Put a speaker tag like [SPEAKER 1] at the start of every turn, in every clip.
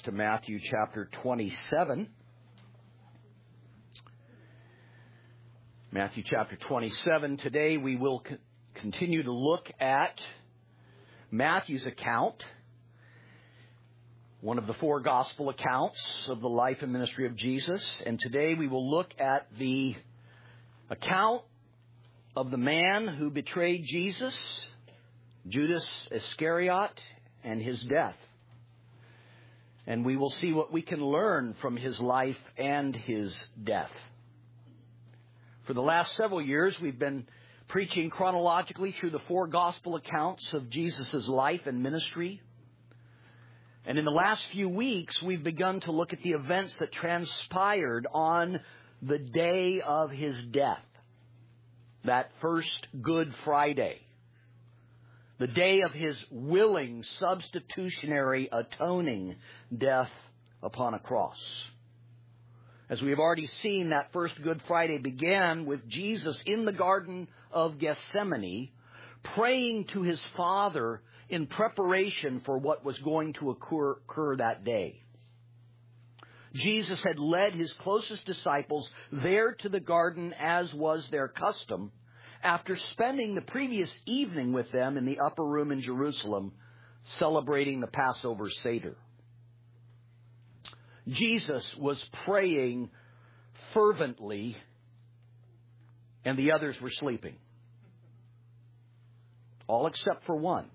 [SPEAKER 1] to Matthew chapter 27. Matthew chapter 27. Today we will continue to look at Matthew's account, one of the four gospel accounts of the life and ministry of Jesus. And today we will look at the account of the man who betrayed Jesus, Judas Iscariot, and his death. And we will see what we can learn from his life and his death. For the last several years, we've been preaching chronologically through the four gospel accounts of Jesus' life and ministry. And in the last few weeks, we've begun to look at the events that transpired on the day of his death, that first Good Friday. The day of his willing, substitutionary, atoning death upon a cross. As we have already seen, that first Good Friday began with Jesus in the Garden of Gethsemane, praying to his Father in preparation for what was going to occur that day. Jesus had led his closest disciples there to the garden, as was their custom, after spending the previous evening with them in the upper room in Jerusalem, celebrating the Passover Seder. Jesus was praying fervently, and the others were sleeping. All except for one,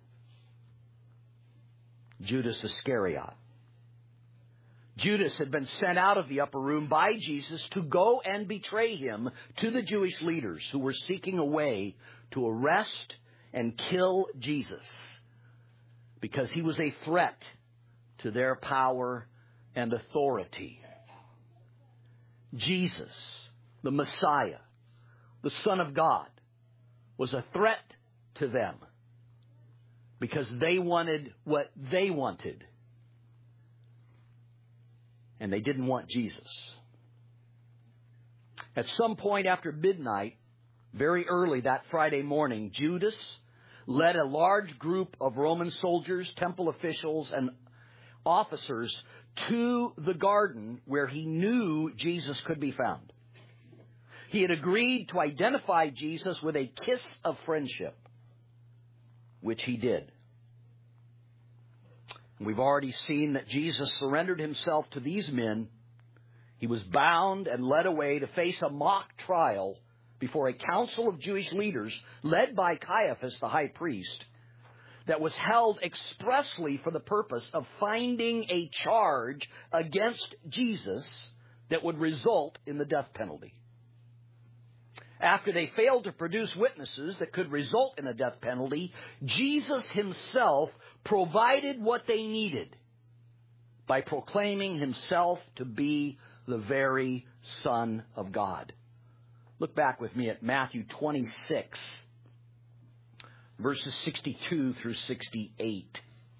[SPEAKER 1] Judas Iscariot. Judas had been sent out of the upper room by Jesus to go and betray him to the Jewish leaders who were seeking a way to arrest and kill Jesus because he was a threat to their power and authority. Jesus, the Messiah, the Son of God, was a threat to them because they wanted what they wanted. And they didn't want Jesus. At some point after midnight, very early that Friday morning, Judas led a large group of Roman soldiers, temple officials, and officers to the garden where he knew Jesus could be found. He had agreed to identify Jesus with a kiss of friendship, which he did. We've already seen that Jesus surrendered himself to these men. He was bound and led away to face a mock trial before a council of Jewish leaders led by Caiaphas, the high priest, that was held expressly for the purpose of finding a charge against Jesus that would result in the death penalty. After they failed to produce witnesses that could result in a death penalty, Jesus himself provided what they needed by proclaiming himself to be the very Son of God. Look back with me at Matthew 26, verses 62 through 68.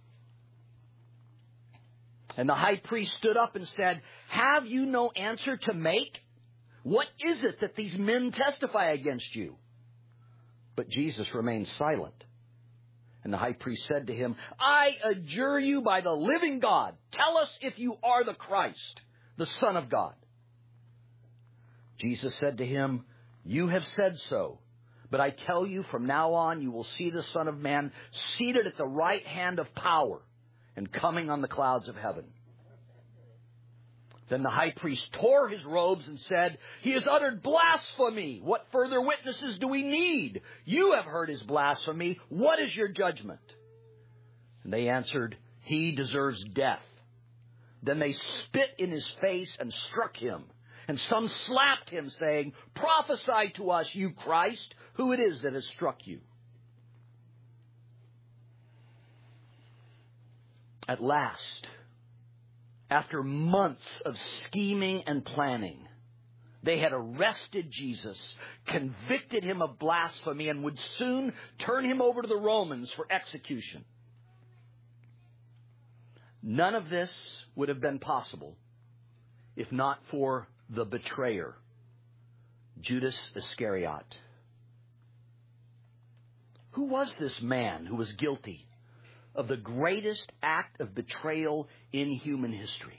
[SPEAKER 1] And the high priest stood up and said, "Have you no answer to make? What is it that these men testify against you?" But Jesus remained silent. And the high priest said to him, "I adjure you by the living God, tell us if you are the Christ, the Son of God." Jesus said to him, "You have said so. But I tell you, from now on you will see the Son of Man seated at the right hand of power and coming on the clouds of heaven." Then the high priest tore his robes and said, "He has uttered blasphemy. What further witnesses do we need? You have heard his blasphemy. What is your judgment?" And they answered, "He deserves death." Then they spit in his face and struck him. And some slapped him, saying, "Prophesy to us, you Christ, who it is that has struck you." At last, after months of scheming and planning, they had arrested Jesus, convicted him of blasphemy, and would soon turn him over to the Romans for execution. None of this would have been possible if not for the betrayer, Judas Iscariot. Who was this man who was guilty of the greatest act of betrayal in human history.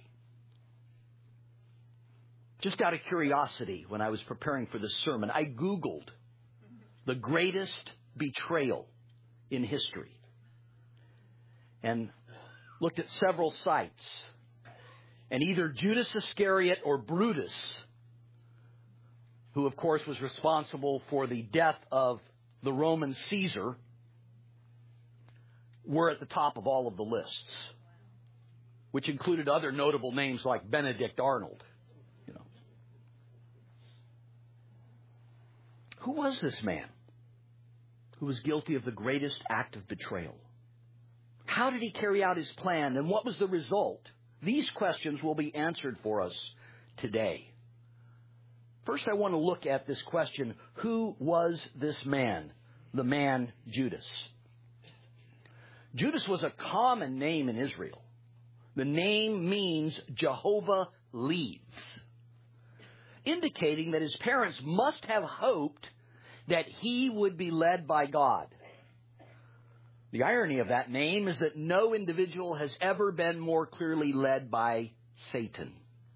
[SPEAKER 1] Just out of curiosity, when I was preparing for this sermon, I Googled the greatest betrayal in history and looked at several sites. And either Judas Iscariot or Brutus, who of course was responsible for the death of the Roman Caesar, were at the top of all of the lists, which included other notable names like Benedict Arnold. Who was this man who was guilty of the greatest act of betrayal? How did he carry out his plan, and what was the result? These questions will be answered for us today. First, I want to look at this question, who was this man, the man Judas? Judas was a common name in Israel. The name means Jehovah leads, indicating that his parents must have hoped that he would be led by God. The irony of that name is that no individual has ever been more clearly led by Satan.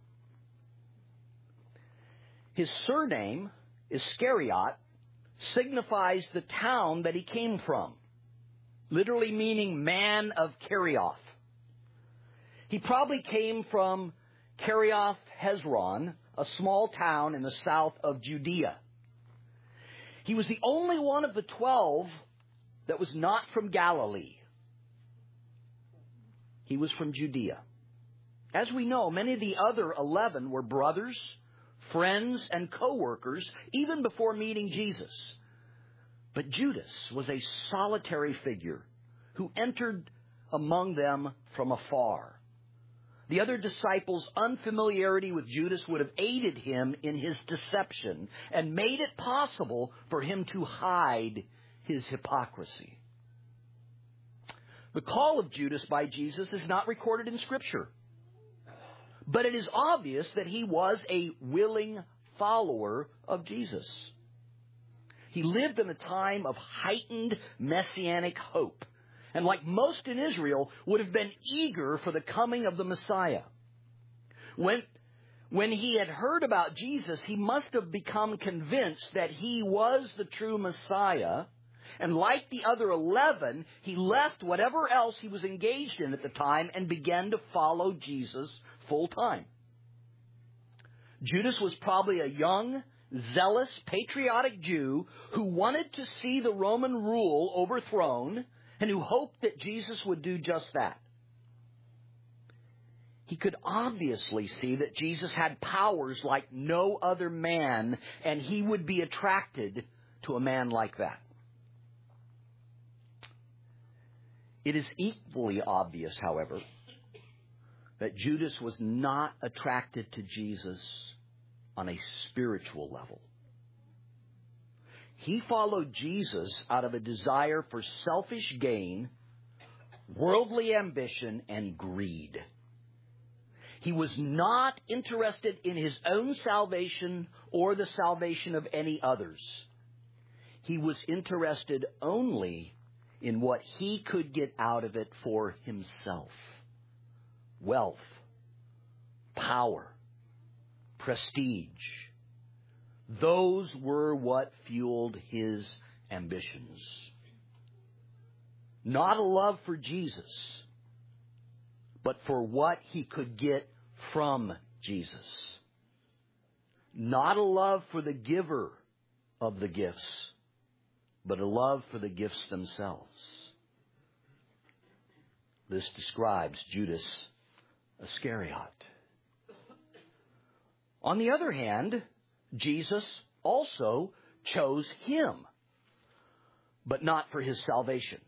[SPEAKER 1] His surname, Iscariot, signifies the town that he came from, literally meaning man of Kerioth. He probably came from Kerioth Hezron, a small town in the south of Judea. He was the only one of the 12 that was not from Galilee. He was from Judea. As we know, many of the other 11 were brothers, friends, and co-workers, even before meeting Jesus. But Judas was a solitary figure who entered among them from afar. The other disciples' unfamiliarity with Judas would have aided him in his deception and made it possible for him to hide his hypocrisy. The call of Judas by Jesus is not recorded in Scripture, but it is obvious that he was a willing follower of Jesus. He lived in a time of heightened messianic hope, and like most in Israel, would have been eager for the coming of the Messiah. When he had heard about Jesus, he must have become convinced that he was the true Messiah, and like the other 11, he left whatever else he was engaged in at the time and began to follow Jesus full time. Judas was probably a young, zealous, patriotic Jew who wanted to see the Roman rule overthrown and who hoped that Jesus would do just that. He could obviously see that Jesus had powers like no other man, and he would be attracted to a man like that. It is equally obvious, however, that Judas was not attracted to Jesus on a spiritual level. He followed Jesus out of a desire for selfish gain, worldly ambition, and greed. He was not interested in his own salvation or the salvation of any others. He was interested only in what he could get out of it for himself. Wealth, power, prestige. Those were what fueled his ambitions. Not a love for Jesus, but for what he could get from Jesus. Not a love for the giver of the gifts, but a love for the gifts themselves. This describes Judas Iscariot. On the other hand, Jesus also chose him, but not for his salvation.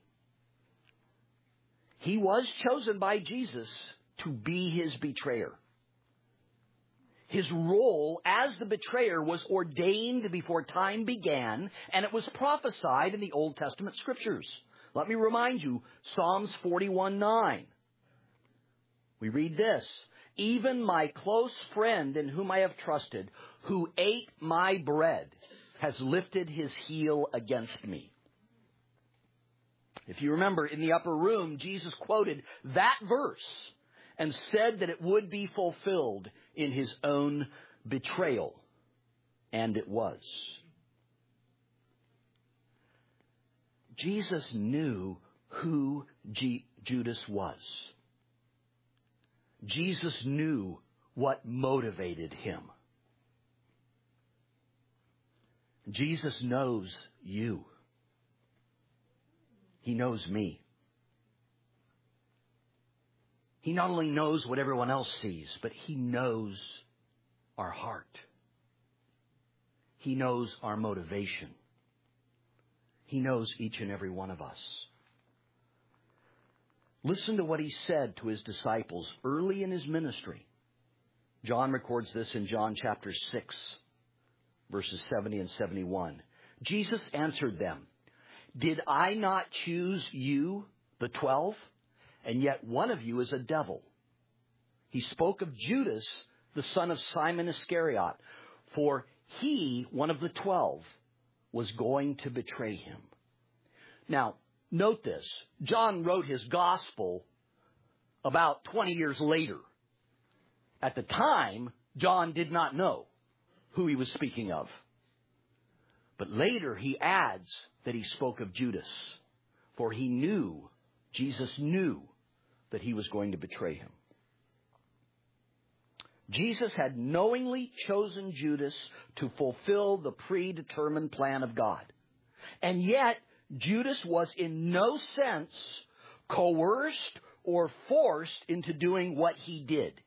[SPEAKER 1] He was chosen by Jesus to be his betrayer. His role as the betrayer was ordained before time began, and it was prophesied in the Old Testament Scriptures. Let me remind you, Psalms 41:9. We read this: "Even my close friend in whom I have trusted, who ate my bread, has lifted his heel against me." If you remember, in the upper room, Jesus quoted that verse and said that it would be fulfilled in his own betrayal. And it was. Jesus knew who Judas was. Jesus knew what motivated him. Jesus knows you. He knows me. He not only knows what everyone else sees, but he knows our heart. He knows our motivation. He knows each and every one of us. Listen to what he said to his disciples early in his ministry. John records this in John chapter 6, verses 70 and 71. Jesus answered them, "Did I not choose you, the 12? And yet one of you is a devil." He spoke of Judas, the son of Simon Iscariot, for he, one of the 12, was going to betray him. Now, note this. John wrote his gospel about 20 years later. At the time, John did not know who he was speaking of. But later he adds that he spoke of Judas, for he knew, Jesus knew, that he was going to betray him. Jesus had knowingly chosen Judas to fulfill the predetermined plan of God. And yet, Judas was in no sense coerced or forced into doing what he did.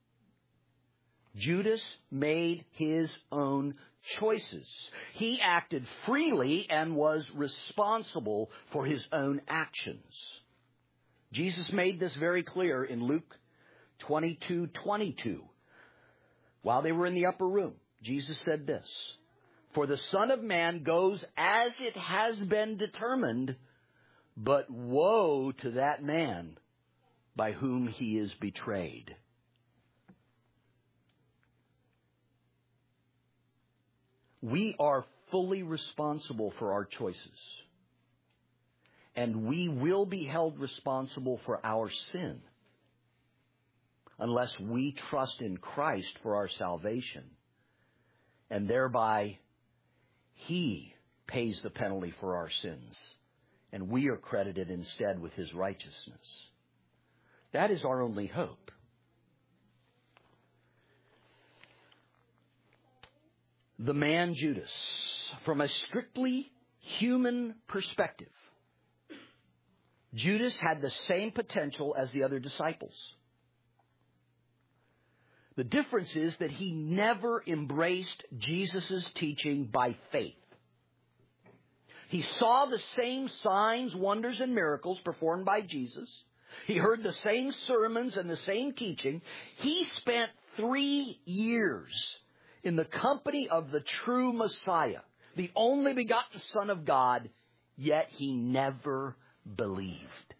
[SPEAKER 1] Judas made his own choices. He acted freely and was responsible for his own actions. Jesus made this very clear in Luke 22:22. While they were in the upper room, Jesus said this, "For the Son of Man goes as it has been determined, but woe to that man by whom he is betrayed." We are fully responsible for our choices. And we will be held responsible for our sin unless we trust in Christ for our salvation. And thereby, he pays the penalty for our sins. And we are credited instead with his righteousness. That is our only hope. The man Judas, from a strictly human perspective, Judas had the same potential as the other disciples. The difference is that he never embraced Jesus' teaching by faith. He saw the same signs, wonders, and miracles performed by Jesus. He heard the same sermons and the same teaching. He spent 3 years in the company of the true Messiah, the only begotten Son of God, yet he never believed.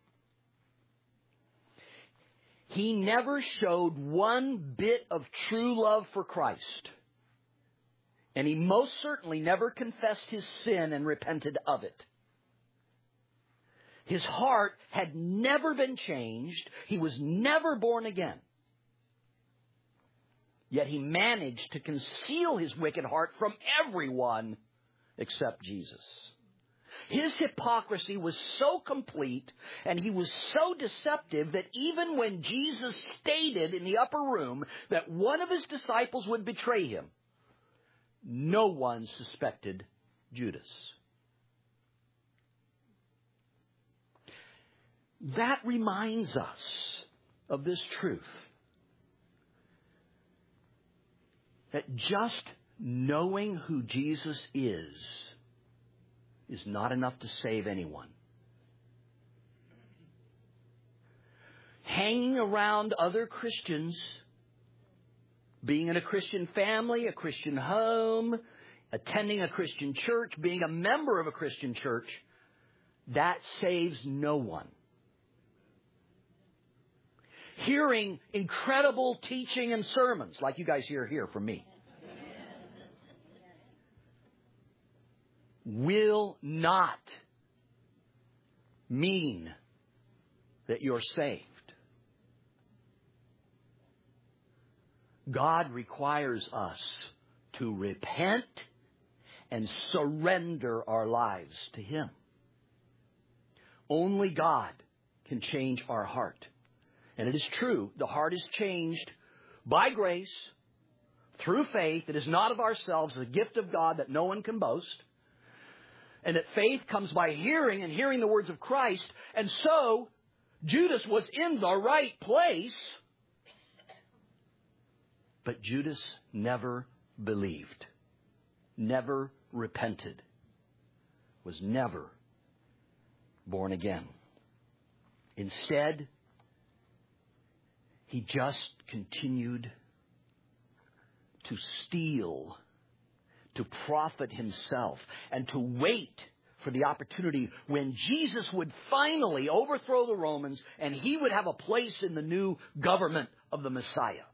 [SPEAKER 1] He never showed one bit of true love for Christ. And he most certainly never confessed his sin and repented of it. His heart had never been changed. He was never born again. Yet he managed to conceal his wicked heart from everyone except Jesus. His hypocrisy was so complete and he was so deceptive that even when Jesus stated in the upper room that one of his disciples would betray him, no one suspected Judas. That reminds us of this truth. That just knowing who Jesus is not enough to save anyone. Hanging around other Christians, being in a Christian family, a Christian home, attending a Christian church, being a member of a Christian church, that saves no one. Hearing incredible teaching and sermons, like you guys hear here from me, will not mean that you're saved. God requires us to repent and surrender our lives to Him. Only God can change our heart. And it is true, the heart is changed by grace, through faith. It is not of ourselves, a gift of God that no one can boast. And that faith comes by hearing, and hearing the words of Christ. And so, Judas was in the right place, but Judas never believed, never repented, was never born again. Instead, he just continued to steal, to profit himself, and to wait for the opportunity when Jesus would finally overthrow the Romans and he would have a place in the new government of the Messiah.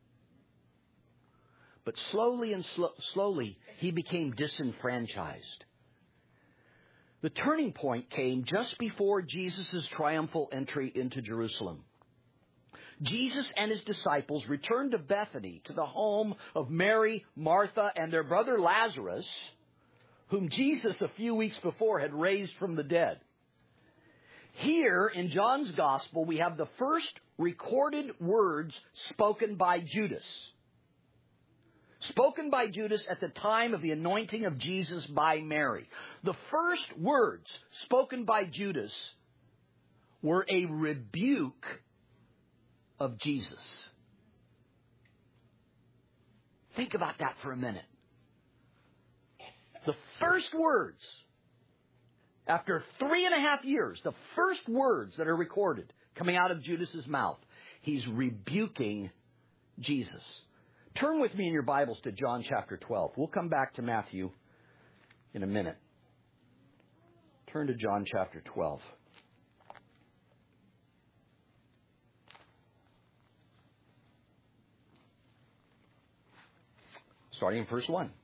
[SPEAKER 1] But slowly and slowly, he became disenfranchised. The turning point came just before Jesus' triumphal entry into Jerusalem. Jesus and his disciples returned to Bethany, to the home of Mary, Martha, and their brother Lazarus, whom Jesus a few weeks before had raised from the dead. Here in John's Gospel, we have the first recorded words spoken by Judas. Spoken by Judas at the time of the anointing of Jesus by Mary. The first words spoken by Judas were a rebuke of Jesus. Think about that for a minute. The first words, after 3.5 years, the first words that are recorded coming out of Judas's mouth, he's rebuking Jesus. Turn with me in your Bibles to John chapter 12. We'll come back to Matthew in a minute. Turn to John chapter 12. Starting in verse 1.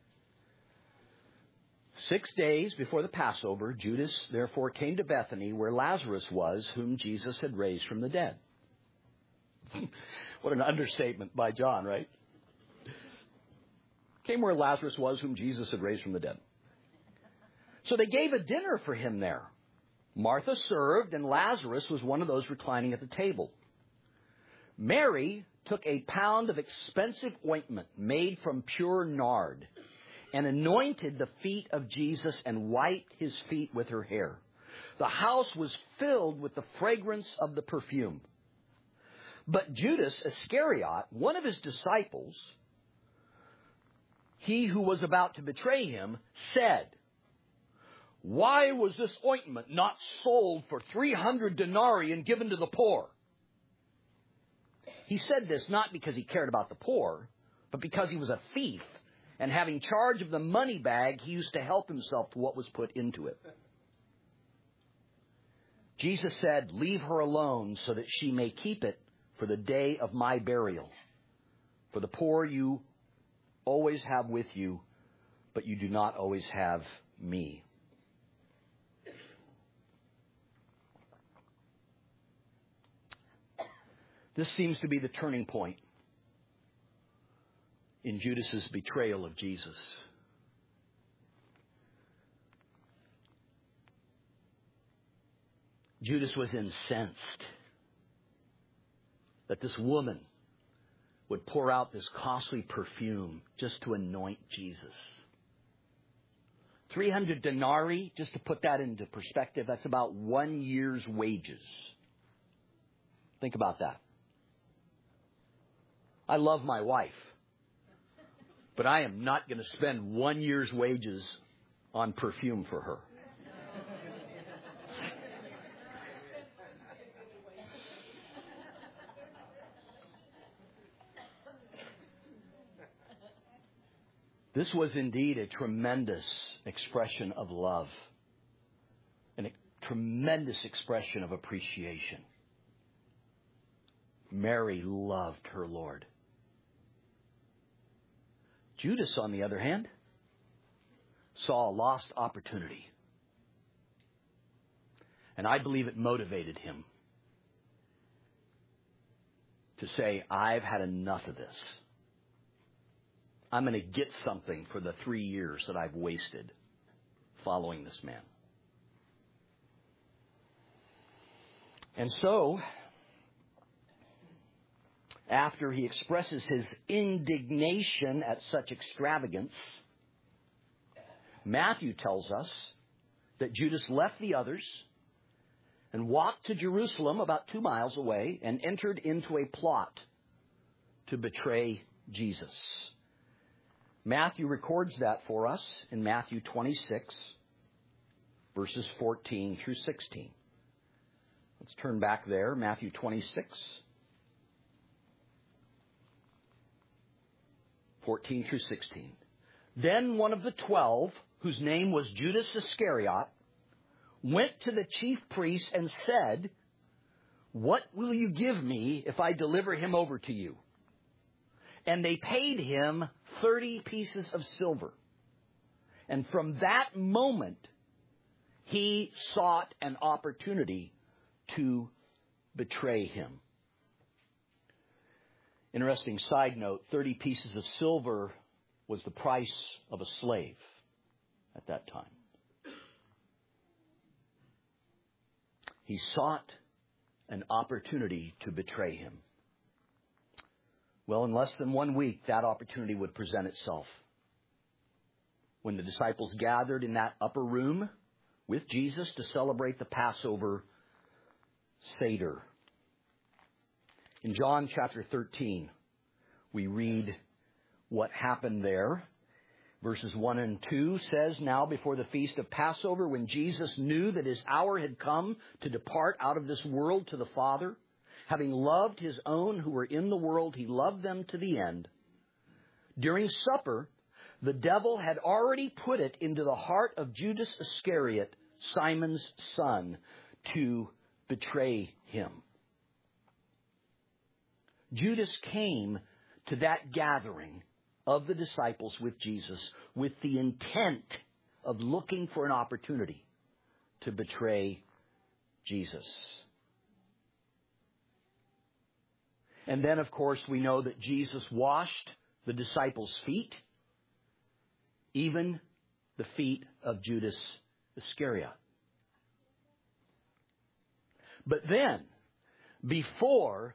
[SPEAKER 1] 6 days before the Passover, Judas therefore came to Bethany, where Lazarus was, whom Jesus had raised from the dead. What an understatement by John, right? Came where Lazarus was, whom Jesus had raised from the dead. So they gave a dinner for him there. Martha served, and Lazarus was one of those reclining at the table. Mary took a pound of expensive ointment made from pure nard and anointed the feet of Jesus and wiped his feet with her hair. The house was filled with the fragrance of the perfume. But Judas Iscariot, one of his disciples, he who was about to betray him, said, "Why was this ointment not sold for 300 denarii and given to the poor?" He said this not because he cared about the poor, but because he was a thief, and having charge of the money bag, he used to help himself to what was put into it. Jesus said, "Leave her alone so that she may keep it for the day of my burial. For the poor you always have with you, but you do not always have me." This seems to be the turning point in Judas's betrayal of Jesus. Judas was incensed that this woman would pour out this costly perfume just to anoint Jesus. 300 denarii, just to put that into perspective, that's about 1 year's wages. Think about that. I love my wife, but I am not going to spend 1 year's wages on perfume for her. This was indeed a tremendous expression of love and a tremendous expression of appreciation. Mary loved her Lord. Judas, on the other hand, saw a lost opportunity. And I believe it motivated him to say, I've had enough of this. I'm going to get something for the 3 years that I've wasted following this man. And so, after he expresses his indignation at such extravagance, Matthew tells us that Judas left the others and walked to Jerusalem about 2 miles away and entered into a plot to betray Jesus. Matthew records that for us in Matthew 26, verses 14 through 16. Let's turn back there, Matthew 26, 14 through 16. Then one of the 12, whose name was Judas Iscariot, went to the chief priests and said, "What will you give me if I deliver him over to you?" And they paid him 30 pieces of silver. And from that moment, he sought an opportunity to betray him. Interesting side note, 30 pieces of silver was the price of a slave at that time. He sought an opportunity to betray him. Well, in less than 1 week, that opportunity would present itself. When the disciples gathered in that upper room with Jesus to celebrate the Passover Seder. In John chapter 13, we read what happened there. Verses 1 and 2 says, "Now before the feast of Passover, when Jesus knew that his hour had come to depart out of this world to the Father, having loved his own who were in the world, he loved them to the end. During supper, the devil had already put it into the heart of Judas Iscariot, Simon's son, to betray him." Judas came to that gathering of the disciples with Jesus with the intent of looking for an opportunity to betray Jesus. And then, of course, we know that Jesus washed the disciples' feet, even the feet of Judas Iscariot. But then, before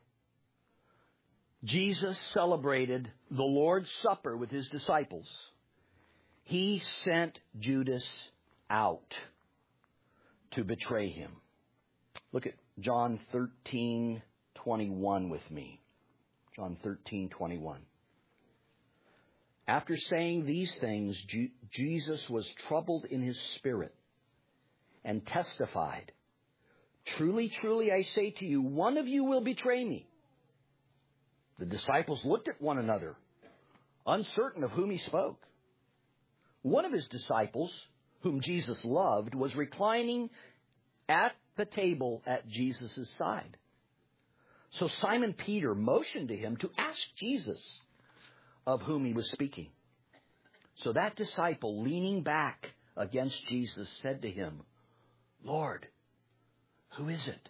[SPEAKER 1] Jesus celebrated the Lord's Supper with his disciples, he sent Judas out to betray him. Look at John 13:21 with me. John 13:21. After saying these things, Jesus was troubled in his spirit and testified, "Truly, truly, I say to you, one of you will betray me." The disciples looked at one another, uncertain of whom he spoke. One of his disciples, whom Jesus loved, was reclining at the table at Jesus' side. So Simon Peter motioned to him to ask Jesus of whom he was speaking. So that disciple, leaning back against Jesus, said to him, "Lord, who is it?"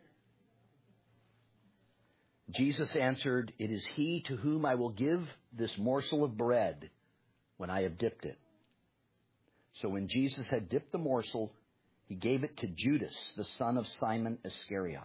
[SPEAKER 1] Jesus answered, "It is he to whom I will give this morsel of bread when I have dipped it." So when Jesus had dipped the morsel, he gave it to Judas, the son of Simon Iscariot.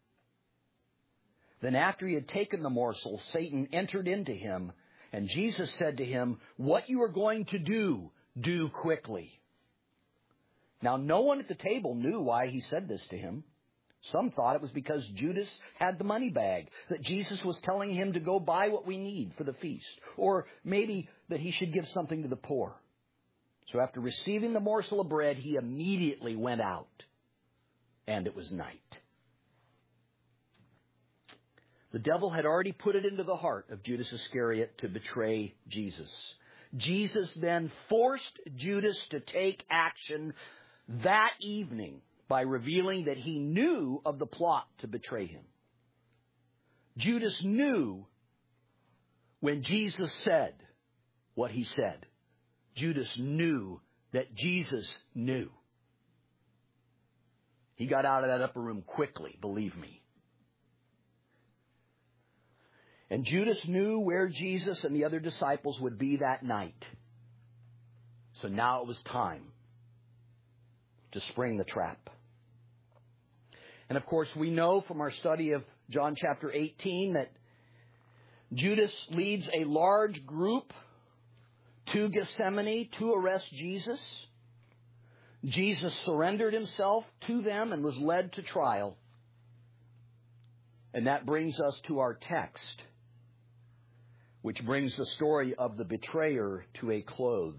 [SPEAKER 1] Then after he had taken the morsel, Satan entered into him, and Jesus said to him, "What you are going to do, do quickly." Now no one at the table knew why he said this to him. Some thought it was because Judas had the money bag, that Jesus was telling him to go buy what we need for the feast, or maybe that he should give something to the poor. So after receiving the morsel of bread, he immediately went out, and it was night. The devil had already put it into the heart of Judas Iscariot to betray Jesus. Jesus then forced Judas to take action that evening by revealing that he knew of the plot to betray him. Judas knew when Jesus said what he said. Judas knew that Jesus knew. He got out of that upper room quickly, believe me. And Judas knew where Jesus and the other disciples would be that night. So now it was time to spring the trap. And of course, we know from our study of John chapter 18 that Judas leads a large group to Gethsemane to arrest Jesus. Jesus surrendered himself to them and was led to trial. And that brings us to our text, which brings the story of the betrayer to a close.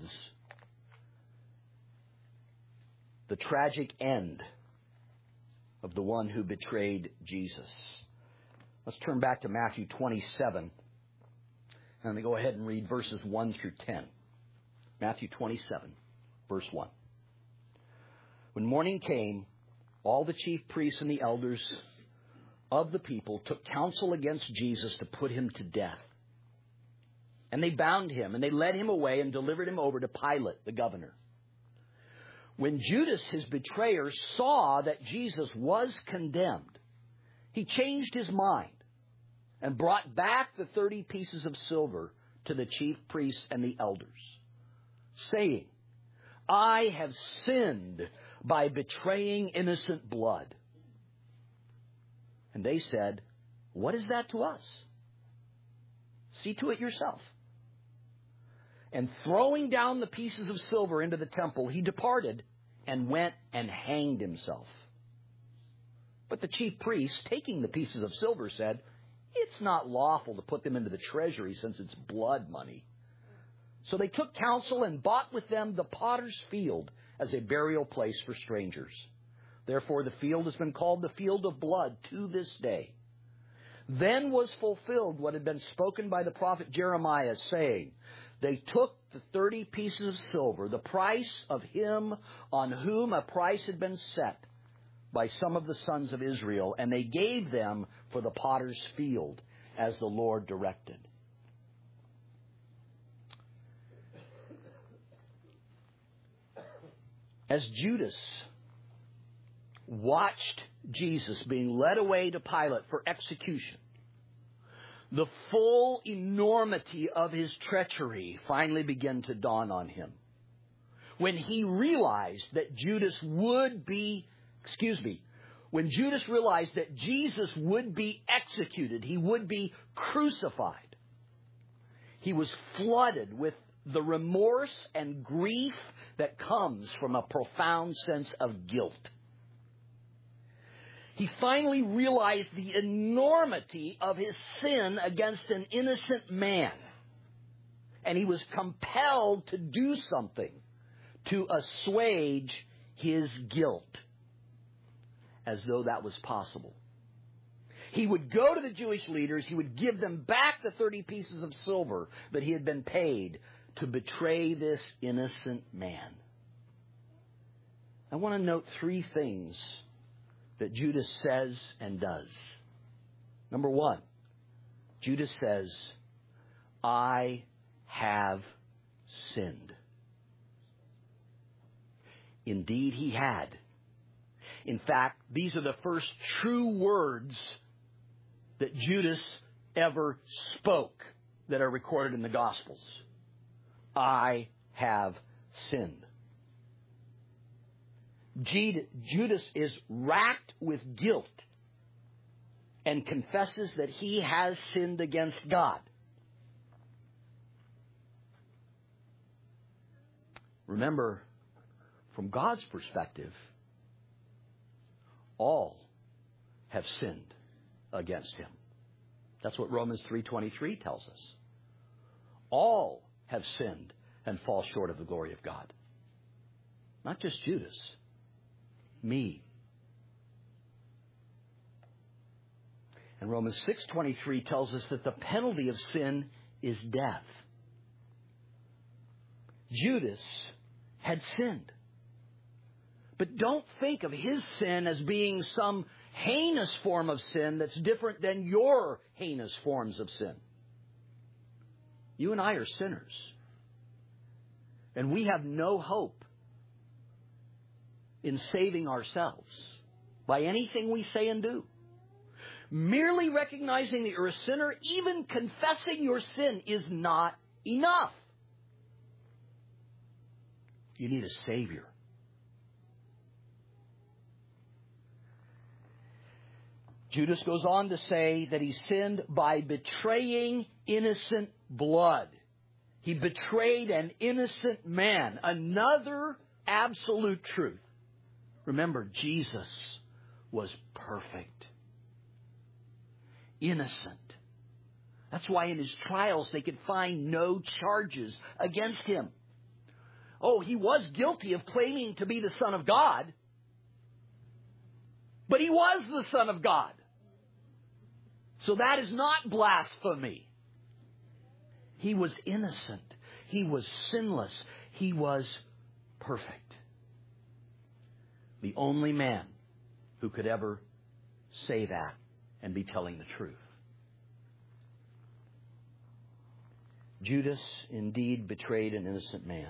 [SPEAKER 1] The tragic end of the one who betrayed Jesus. Let's turn back to Matthew 27. And I'm going to go ahead and read verses 1 through 10. Matthew 27, verse 1. When morning came, all the chief priests and the elders of the people took counsel against Jesus to put him to death. And they bound him, and they led him away and delivered him over to Pilate, the governor. When Judas, his betrayer, saw that Jesus was condemned, he changed his mind and brought back the 30 pieces of silver to the chief priests and the elders, saying, I have sinned by betraying innocent blood. And they said, what is that to us? See to it yourself. And throwing down the pieces of silver into the temple, he departed and went and hanged himself. But the chief priests, taking the pieces of silver, said, it's not lawful to put them into the treasury since it's blood money. So they took counsel and bought with them the potter's field as a burial place for strangers. Therefore the field has been called the field of blood to this day. Then was fulfilled what had been spoken by the prophet Jeremiah, saying, they took the 30 pieces of silver, the price of him on whom a price had been set by some of the sons of Israel, and they gave them for the potter's field as the Lord directed. As Judas watched Jesus being led away to Pilate for execution, the full enormity of his treachery finally began to dawn on him. When he realized that when Judas realized that Jesus would be executed, he would be crucified, he was flooded with the remorse and grief that comes from a profound sense of guilt. He finally realized the enormity of his sin against an innocent man. And he was compelled to do something to assuage his guilt, as though that was possible. He would go to the Jewish leaders, he would give them back the 30 pieces of silver that he had been paid to betray this innocent man. I want to note 3 things that Judas says and does. Number 1, Judas says, I have sinned. Indeed, he had. In fact, these are the first true words that Judas ever spoke that are recorded in the Gospels. I have sinned. Judas is racked with guilt and confesses that he has sinned against God. Remember, from God's perspective, all have sinned against him. That's what Romans 3:23 tells us. All have sinned and fall short of the glory of God. Not just Judas. Me. And Romans 6:23 tells us that the penalty of sin is death. Judas had sinned. But don't think of his sin as being some heinous form of sin that's different than your heinous forms of sin. You and I are sinners. And we have no hope in saving ourselves. by anything we say and do. Merely recognizing that you're a sinner, even confessing your sin, is not enough. You need a Savior. Judas goes on to say that he sinned by betraying innocent blood. He betrayed an innocent man. Another absolute truth. Remember, Jesus was perfect. Innocent. That's why in his trials they could find no charges against him. Oh, he was guilty of claiming to be the Son of God. But he was the Son of God. So that is not blasphemy. He was innocent. He was sinless. He was perfect. The only man who could ever say that and be telling the truth. Judas indeed betrayed an innocent man.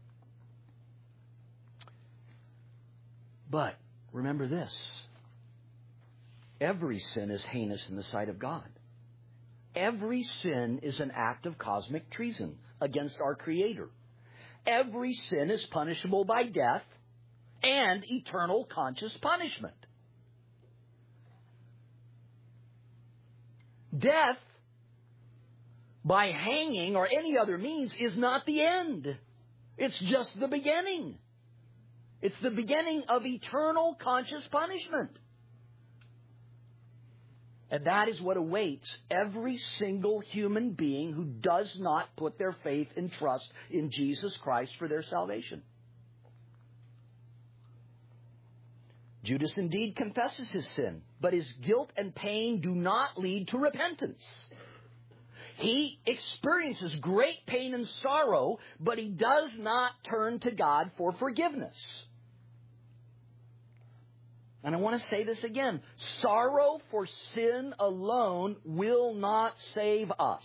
[SPEAKER 1] But remember this. Every sin is heinous in the sight of God. Every sin is an act of cosmic treason against our Creator. Every sin is punishable by death and eternal conscious punishment. Death, by hanging or any other means, is not the end. It's just the beginning. It's the beginning of eternal conscious punishment. And that is what awaits every single human being who does not put their faith and trust in Jesus Christ for their salvation. Judas indeed confesses his sin, but his guilt and pain do not lead to repentance. He experiences great pain and sorrow, but he does not turn to God for forgiveness. And I want to say this again. Sorrow for sin alone will not save us.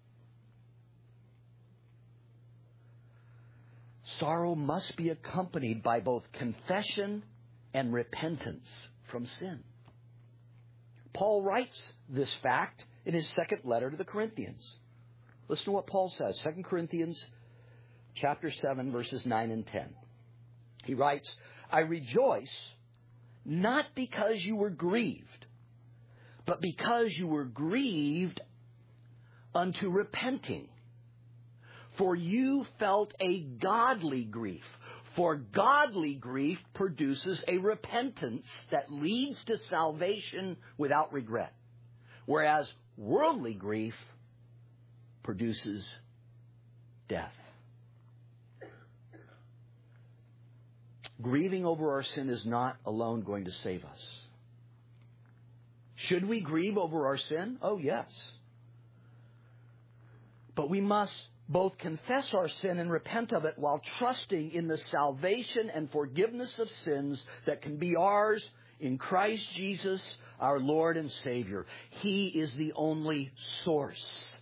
[SPEAKER 1] Sorrow must be accompanied by both confession and repentance from sin. Paul writes this fact in his second letter to the Corinthians. Listen to what Paul says. 2 Corinthians chapter 7, verses 9 and 10. He writes, I rejoice not because you were grieved, but because you were grieved unto repenting. For you felt a godly grief. For godly grief produces a repentance that leads to salvation without regret. Whereas worldly grief produces death. Grieving over our sin is not alone going to save us. Should we grieve over our sin? Oh, yes. But we must both confess our sin and repent of it while trusting in the salvation and forgiveness of sins that can be ours in Christ Jesus, our Lord and Savior. He is the only source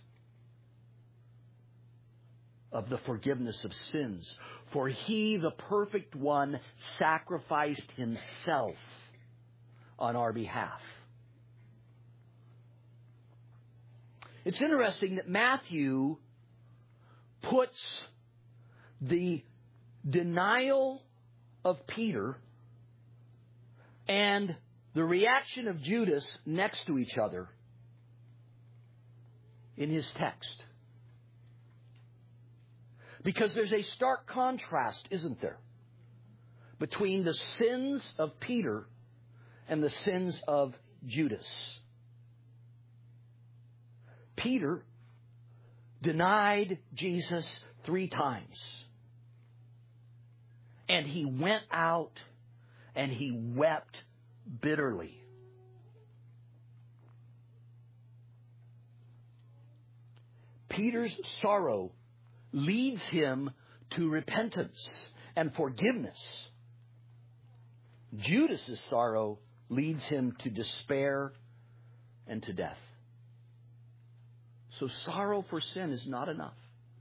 [SPEAKER 1] of the forgiveness of sins. For He, the perfect one, sacrificed Himself on our behalf. It's interesting that Matthew puts the denial of Peter and the reaction of Judas next to each other in his text. Because there's a stark contrast, isn't there, between the sins of Peter and the sins of Judas. Peter denied Jesus 3 times. And he went out and he wept bitterly. Peter's sorrow leads him to repentance and forgiveness. Judas's sorrow leads him to despair and to death. So sorrow for sin is not enough.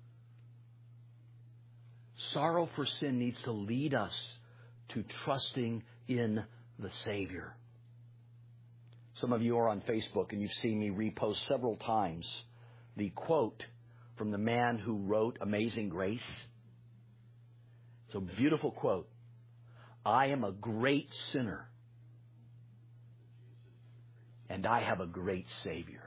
[SPEAKER 1] Sorrow for sin needs to lead us to trusting in the Savior. Some of you are on Facebook and you've seen me repost several times the quote from the man who wrote Amazing Grace. It's a beautiful quote. I am a great sinner, and I have a great Savior.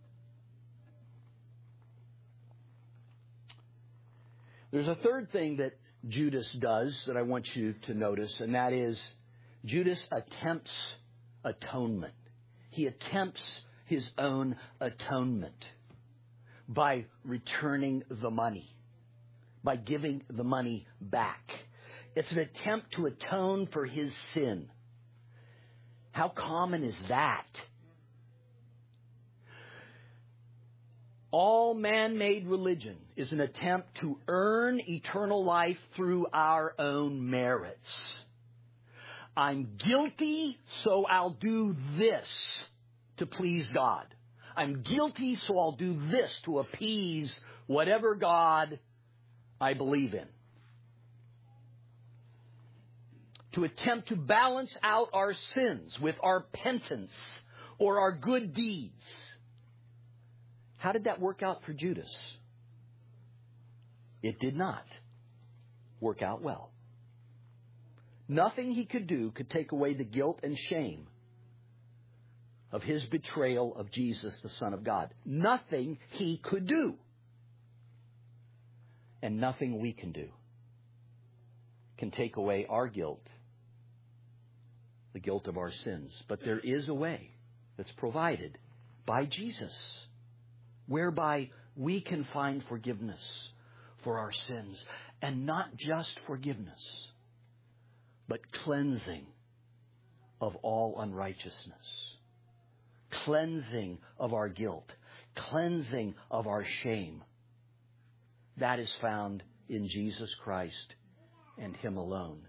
[SPEAKER 1] There's a third thing that Judas does that I want you to notice, and that is Judas attempts atonement. He attempts his own atonement by returning the money, by giving the money back. It's an attempt to atone for his sin. How common is that? All man-made religion is an attempt to earn eternal life through our own merits. I'm guilty, so I'll do this to please God. I'm guilty, so I'll do this to appease whatever God I believe in. To attempt to balance out our sins with our penance or our good deeds. How did that work out for Judas? It did not work out well. Nothing he could do could take away the guilt and shame of his betrayal of Jesus, the Son of God. Nothing he could do. And nothing we can do can take away our guilt, the guilt of our sins. But there is a way that's provided by Jesus, whereby we can find forgiveness for our sins. And not just forgiveness, but cleansing of all unrighteousness. Cleansing of our guilt. Cleansing of our shame. That is found in Jesus Christ and Him alone.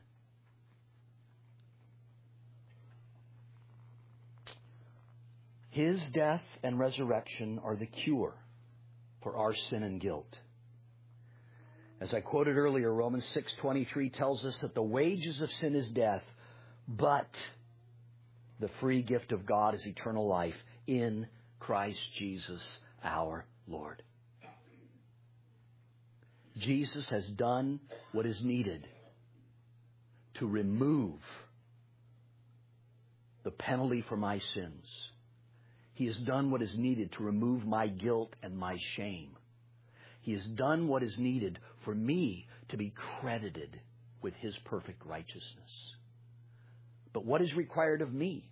[SPEAKER 1] His death and resurrection are the cure for our sin and guilt. As I quoted earlier, Romans 6:23 tells us that the wages of sin is death, but the free gift of God is eternal life in Christ Jesus our Lord. Jesus has done what is needed to remove the penalty for my sins. He has done what is needed to remove my guilt and my shame. He has done what is needed for me to be credited with His perfect righteousness. But what is required of me?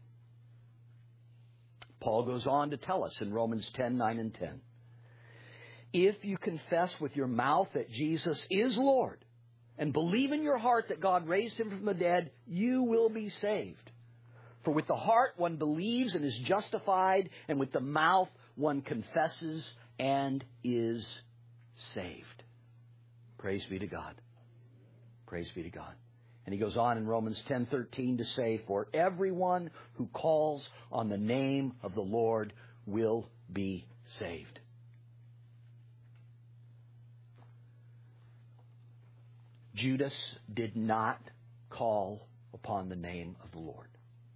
[SPEAKER 1] Paul goes on to tell us in Romans 10:9 and 10. If you confess with your mouth that Jesus is Lord and believe in your heart that God raised Him from the dead, you will be saved. For with the heart one believes and is justified, and with the mouth one confesses and is saved. Praise be to God. Praise be to God. And he goes on in Romans 10:13 to say, for everyone who calls on the name of the Lord will be saved. Judas did not call upon the name of the Lord.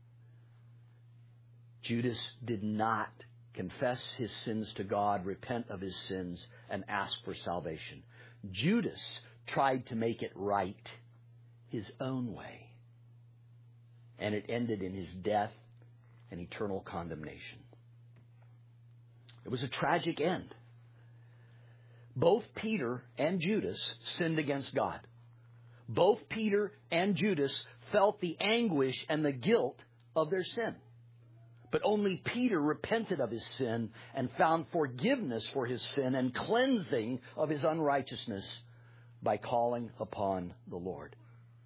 [SPEAKER 1] Judas did not confess his sins to God, repent of his sins, and ask for salvation. Judas tried to make it right his own way. And it ended in his death and eternal condemnation. It was a tragic end. Both Peter and Judas sinned against God. Both Peter and Judas felt the anguish and the guilt of their sin. But only Peter repented of his sin and found forgiveness for his sin and cleansing of his unrighteousness by calling upon the Lord.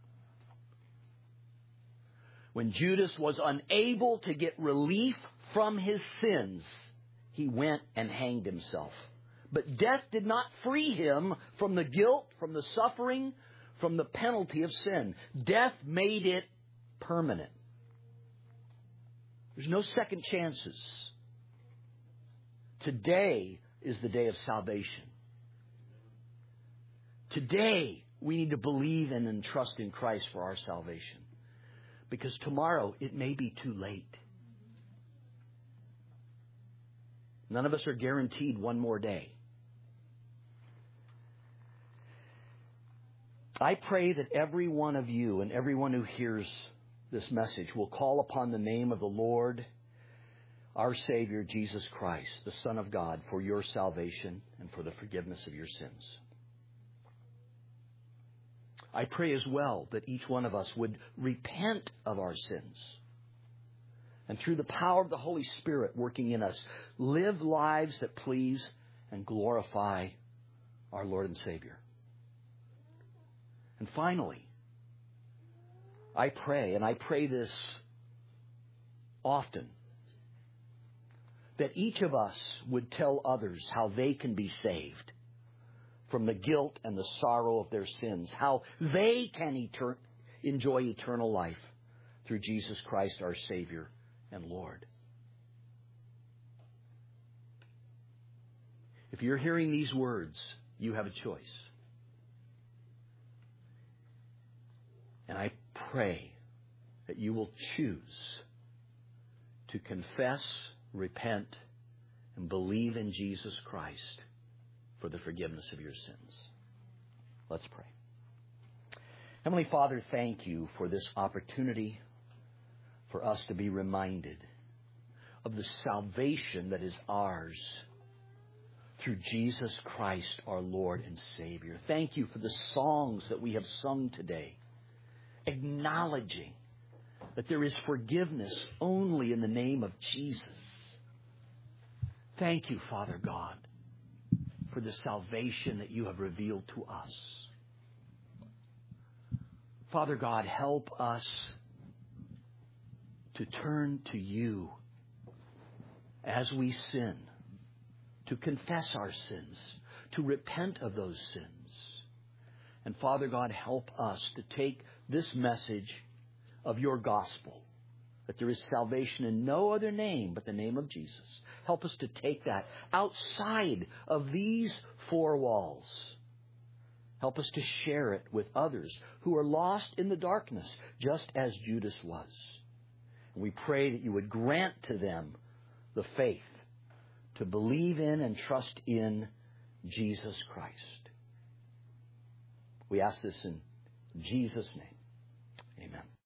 [SPEAKER 1] When Judas was unable to get relief from his sins, he went and hanged himself. But death did not free him from the guilt, from the suffering, from the penalty of sin. Death made it permanent. There's no second chances. Today is the day of salvation. Today, we need to believe in and trust in Christ for our salvation. Because tomorrow, it may be too late. None of us are guaranteed one more day. I pray that every one of you and everyone who hears this message will call upon the name of the Lord, our Savior, Jesus Christ, the Son of God, for your salvation and for the forgiveness of your sins. I pray as well that each one of us would repent of our sins and through the power of the Holy Spirit working in us, live lives that please and glorify our Lord and Savior. And finally, I pray, and I pray this often, that each of us would tell others how they can be saved from the guilt and the sorrow of their sins, how they can enjoy eternal life through Jesus Christ, our Savior and Lord. If you're hearing these words, you have a choice. And I pray that you will choose to confess, repent, and believe in Jesus Christ for the forgiveness of your sins. Let's pray. Heavenly Father, thank you for this opportunity for us to be reminded of the salvation that is ours through Jesus Christ, our Lord and Savior. Thank you for the songs that we have sung today, acknowledging that there is forgiveness only in the name of Jesus. Thank you, Father God, for the salvation that you have revealed to us. Father God, help us to turn to you as we sin, to confess our sins, to repent of those sins. And Father God, help us to take this message of your gospel, that there is salvation in no other name but the name of Jesus. Help us to take that outside of these four walls. Help us to share it with others who are lost in the darkness, just as Judas was. And we pray that you would grant to them the faith to believe in and trust in Jesus Christ. We ask this in Jesus' name. Amen.